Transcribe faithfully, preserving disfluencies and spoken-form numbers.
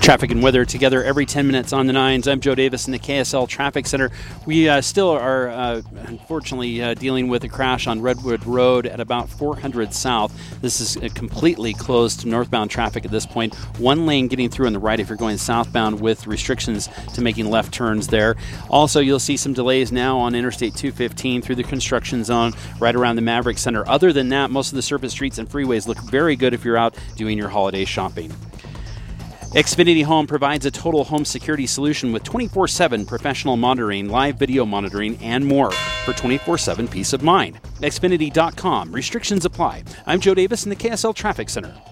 Traffic and weather together every ten minutes on the nines. I'm Joe Davis in the K S L Traffic Center. We uh, still are, uh, unfortunately, uh, dealing with a crash on Redwood Road at about four hundred South. This is uh, completely closed to northbound traffic at this point. One lane getting through on the right if you're going southbound with restrictions to making left turns there. Also, you'll see some delays now on Interstate two fifteen through the construction zone right around the Maverick Center. Other than that, most of the surface streets and freeways look very good if you're out doing your holiday shopping. Xfinity Home provides a total home security solution with twenty-four seven professional monitoring, live video monitoring, and more for twenty-four seven peace of mind. Xfinity dot com. Restrictions apply. I'm Joe Davis in the K S L Traffic Center.